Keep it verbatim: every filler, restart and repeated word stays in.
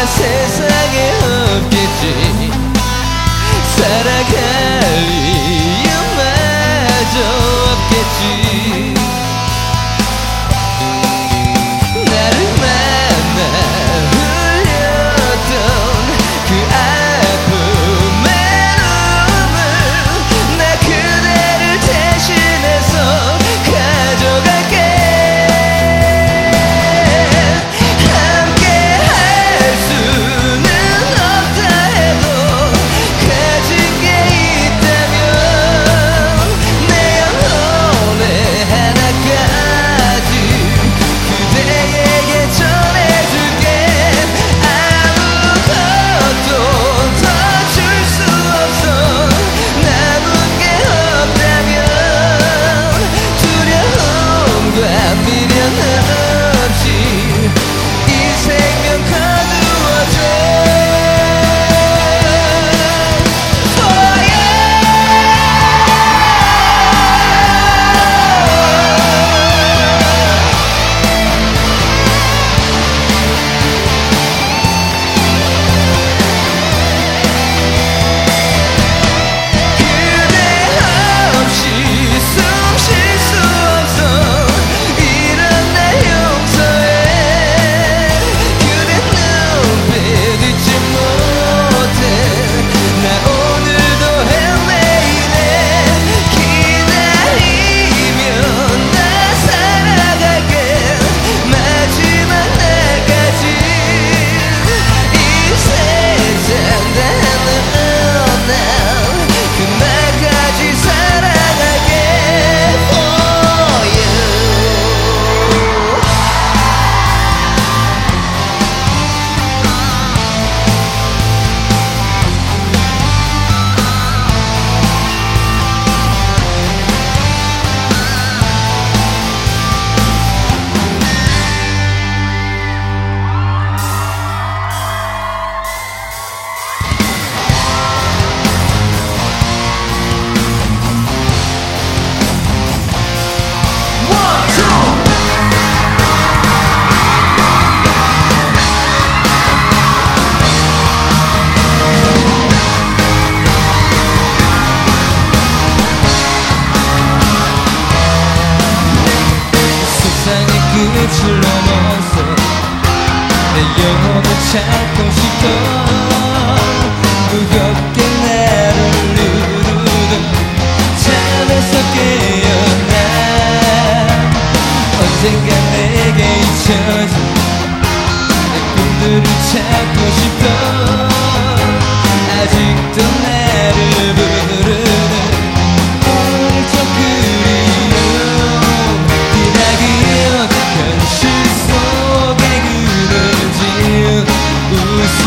세상에 없겠지. 살아갈 이유마저 없겠지. 나를 만나 흘렸던 그 아픔의 눈물, 나 그대를 대신해서 가져갈게. 함께 할 수는 없다 해도 가진 게 있다면 내 영혼의 하나까지 그대에게 전해줄게. 아무것도 더 줄 수 없어. 남은 게 없다면 두려움과 미련 없이 이 생명 거두어줘. For you. 그대 없이 숨 쉴 수 없어. 이런 날 용서해. 그대 눈빛 잊지 못해. 나 오늘도 헤매이네. 기다리면 나 살아갈게. 마지막 날까지 이 세상 다 넌 그날까지 살아갈게. For you. 세상의 끝을 넘어서 내 영혼을 찾고 싶어. 무겁게 나를 누르던 잠에서 깨어나 언젠가 내게 잊혀진 내 꿈들을 찾고 싶어. 아직도 나를 부르는 오늘 저 그리움, 기나긴 현실 속에 그려진 웃음